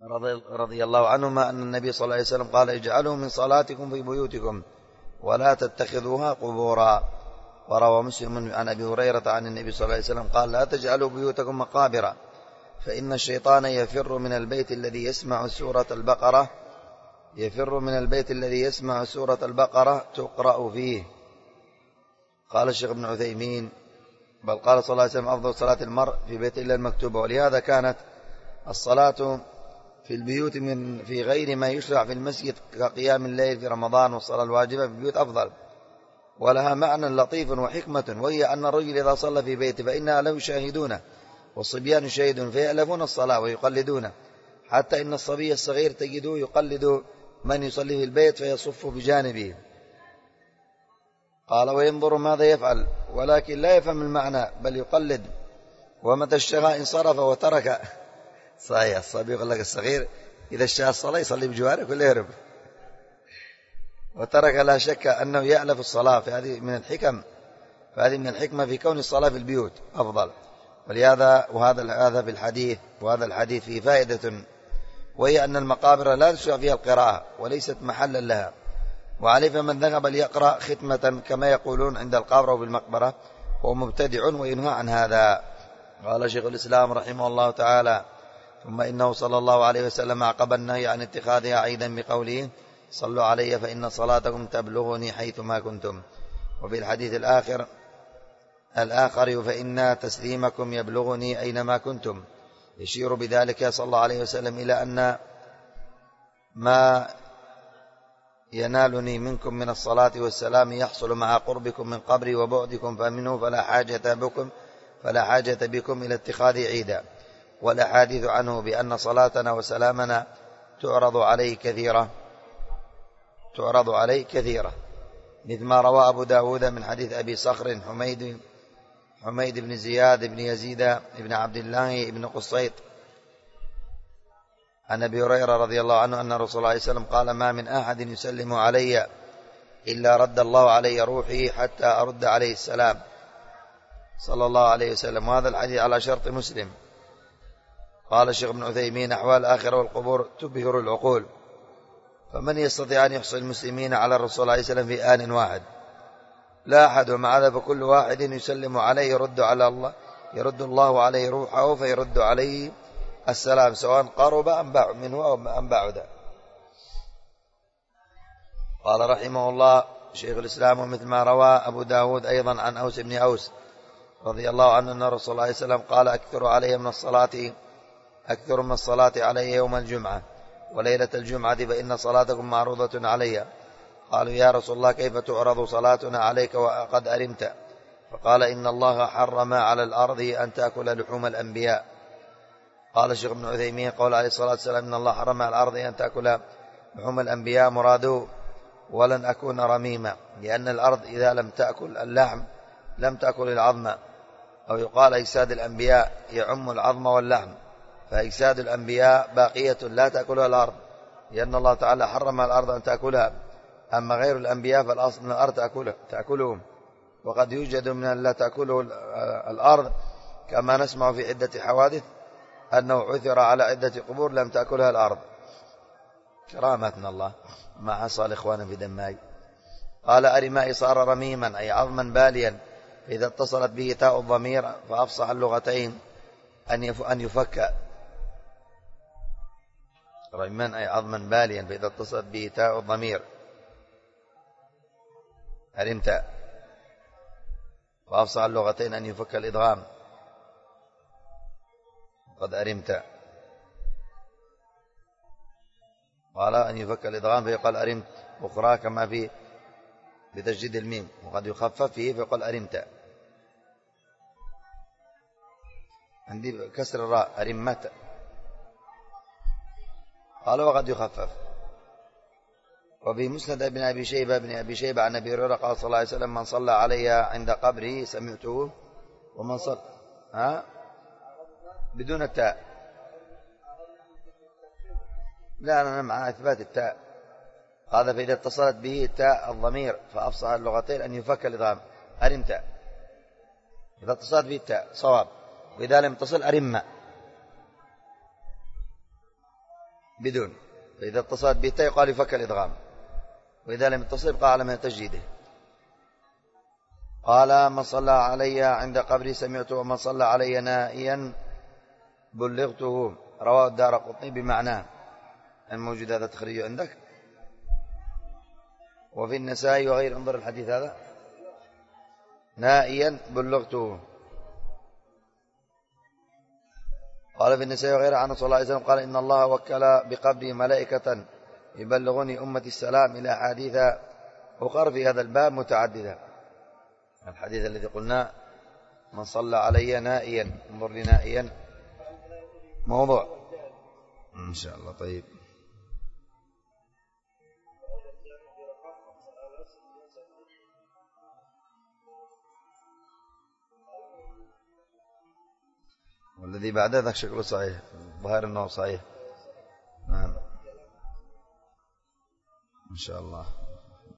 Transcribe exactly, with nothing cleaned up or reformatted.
رضي, رضي الله عنهما أن النبي صلى الله عليه وسلم قال اجعلوا من صلاتكم في بيوتكم ولا تتخذوها قبورا. وروى مسلم عن أبي هريرة عن النبي صلى الله عليه وسلم قال لا تجعلوا بيوتكم مقابر فإن الشيطان يفر من البيت الذي يسمع سورة البقرة يفر من البيت الذي يسمع سورة البقرة تقرأ فيه. قال الشيخ ابن عثيمين بل قال صلى الله عليه وسلم أفضل صلاة المرء في بيت الله المكتوبة، ولهذا كانت الصلاة في البيوت من في غير ما يشرع في المسجد كقيام الليل في رمضان والصلاة الواجبة في البيوت أفضل، ولها معنى لطيف وحكمة، وهي أن الرجل إذا صلى في بيته فإنها له يشاهدونه والصبيان يشاهدون فيألفون الصلاة ويقلدونه، حتى إن الصبي الصغير تجده يقلد من يصلي في البيت فيصف بجانبه. قال وينظر ماذا يفعل ولكن لا يفهم المعنى بل يقلد، ومتى اشتغى انصرف وترك. صحيح الصبي يقول لك الصغير إذا اشتهى الصلاة يصلي بجواره كله يهرب، وترك لا شك أنه يألف الصلاة. فهذه من الحكم فهذه من الحكمة في كون الصلاة في البيوت أفضل. ولهذا وهذا هذا في الحديث وهذا الحديث فيه فائدة، وهي أن المقابر لا تشرع فيها القراءة وليست محلا لها، وعليه فمن ذهب ليقرأ ختمة كما يقولون عند القبر وبالمقبرة هو مبتدع وينهى عن هذا. قال شيخ الإسلام رحمه الله تعالى ثم إنه صلى الله عليه وسلم عقب النهي عن اتخاذها عيدا بقوله صلوا علي فإن صلاتكم تبلغني حيثما كنتم. وفي الحديث الآخر الآخر فإن تسليمكم يبلغني أينما كنتم، يشير بذلك صلى الله عليه وسلم إلى أن ما ينالني منكم من الصلاة والسلام يحصل مع قربكم من قبري وبعدكم فمنه فلا حاجة بكم فلا حاجة بكم إلى اتخاذ عيدا. والأحاديث عنه بأن صلاتنا وسلامنا تعرض عليه كثيرة تعرض عليه كثيرة مثل ما روى أبو داود من حديث أبي صخر حميد حميد بن زياد بن يزيد بن عبد الله بن قصيط عن أبي هريرة رضي الله عنه أن رسول الله صلى الله عليه وسلم قال ما من أحد يسلم علي إلا رد الله علي روحي حتى أرد عليه السلام صلى الله عليه وسلم. وهذا الحديث على شرط مسلم. قال الشيخ ابن عثيمين أحوال الآخرة والقبور تبهر العقول، فمن يستطيع أن يحصي المسلمين على الرسول صلى الله عليه وسلم في آن واحد؟ لا أحد، ومع ذلك فكل واحد يسلم عليه يرد على الله يرد الله عليه روحه فيرد عليه السلام سواء قرب أم بعد منه أو أم بعد. قال رحمه الله شيخ الإسلام ومثل ما روى أبو داود أيضا عن أوس بن أوس رضي الله عنه أن رسول الله صلى الله عليه وسلم قال أكثر علي من الصلاة أكثر من الصلاة علي يوم الجمعة وليلة الجمعة فإن صلاتكم معروضة علي. قالوا يا رسول الله كيف تعرض صلاتنا عليك وقد أرمت؟ فقال إن الله حرم على الأرض أن تأكل لحوم الأنبياء. قال الشيخ ابن عثيمين قول عليه الصلاة والسلام إن الله حرم على الأرض أن تأكل لحوم الأنبياء مراده ولن أكون رميما، لأن الأرض إذا لم تأكل اللحم لم تأكل العظم، أو يقال أجساد الأنبياء يعم العظم واللحم، فأجساد الأنبياء باقية لا تأكلها الأرض، لأن الله تعالى حرم على الأرض أن تأكلها. أما غير الأنبياء فالأصل من الأرض تأكله تأكلهم، وقد يوجد من لا تأكله الأرض كما نسمع في عدة حوادث أنه عثر على عدة قبور لم تأكلها الأرض كرامة من الله ما حصل إخوانا في دماغ. قال أرمائي صار رميما أي عظما باليا، فإذا اتصلت به تاء الضمير فأفصح اللغتين أن يفك رميما أي عظما باليا، فإذا اتصلت به تاء الضمير أرمت وأفصح اللغتين أن يفك الإدغام قد أرمت. قال أن يفك الإدغام فيقال أرمت أخرى كما في بتشديد الميم، وقد يخفف فيه فيقال أرمت. عندي كسر الراء أرمت. قال وقد يخفف. وفي مسند ابن أبي شيبة ابن أبي شيبة عن أبي هريرة قال صلى الله عليه وسلم من صلى علي عند قبره سمعته ومن صلى ها بدون التاء. لا أنا مع إثبات التاء. هذا فإذا اتصلت به التاء الضمير فأفصح اللغتين أن يفك الإدغام أرمت، إذا اتصلت به التاء صواب، وإذا لم تصل أرم. بدون، فإذا اتصلت بالتاء يقال يفك الإدغام، وإذا لم يتصل يبقى على من تجديده. قال من صلى علي عند قبري سمعته ومن صلى علي نائيا بلغته. رواه الدارقطني بمعناه. الموجود هذا تخريجه عندك؟ وفي النسائي وغير، انظر الحديث هذا نائيا بلغته. قال في النسائي وغيره عنه صلى الله عليه وسلم قال إن الله وكل بقبري ملائكة يبلغني أمة السلام إلى حديث أخر في هذا الباب متعددة. الحديث الذي قلنا من صلى علي نائيا، انظر لي نائيا موضوع إن شاء الله. طيب والذي بعد ذاك شكله صحيح، ظاهر أنه صحيح. نعم إن شاء الله.